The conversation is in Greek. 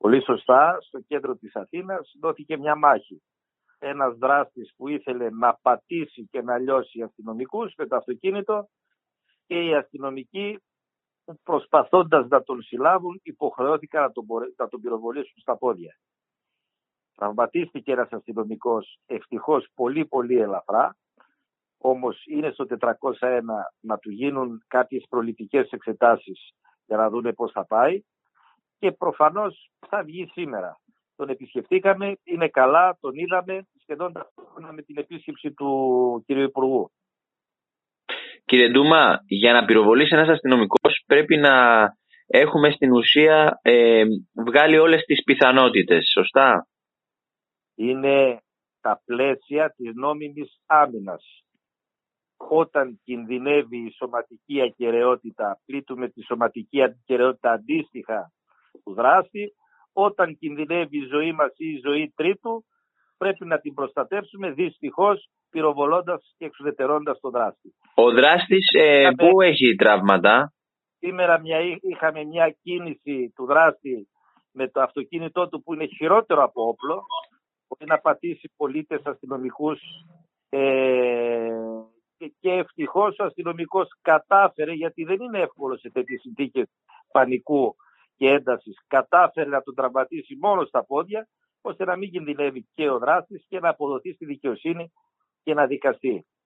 Πολύ σωστά, στο κέντρο της Αθήνας δόθηκε μια μάχη. Ένας δράστης που ήθελε να πατήσει και να λιώσει αστυνομικούς με το αυτοκίνητο και οι αστυνομικοί, προσπαθώντας να τον συλλάβουν, υποχρεώθηκαν να τον πυροβολήσουν στα πόδια. Τραυματίστηκε ένας αστυνομικός, ευτυχώς πολύ πολύ ελαφρά, όμως είναι στο 401 να του γίνουν κάποιες προληπτικές εξετάσεις για να δούνε πώς θα πάει και προφανώς θα βγει σήμερα. Τον επισκεφτήκαμε, είναι καλά, τον είδαμε σχεδόν ταυτόχρονα με την επίσκεψη του κ. Υπουργού. Κύριε Ντούμα, για να πυροβολήσει ένας αστυνομικός πρέπει να έχουμε στην ουσία βγάλει όλες τις πιθανότητες, σωστά? Είναι τα πλαίσια της νόμιμης άμυνας. Όταν κινδυνεύει η σωματική ακεραιότητα, πλήττουμε τη σωματική ακεραιότητα αντίστοιχα του δράστη. Όταν κινδυνεύει η ζωή μας ή η ζωή τρίτου, πρέπει να την προστατεύσουμε, δυστυχώς πυροβολώντας και εξουδετερώντας τον δράστη. Ο δράστης πού έχει τραύματα? Σήμερα είχαμε μια κίνηση του δράστη με το αυτοκίνητό του που είναι χειρότερο από όπλο, μπορεί να πατήσει πολίτες, αστυνομικούς, και ευτυχώς ο αστυνομικός κατάφερε, γιατί δεν είναι εύκολο σε τέτοιες συνθήκες πανικού και έντασης, κατάφερε να τον τραυματίσει μόνο στα πόδια, ώστε να μην κινδυνεύει και ο δράστης και να αποδοθεί στη δικαιοσύνη και να δικαστεί.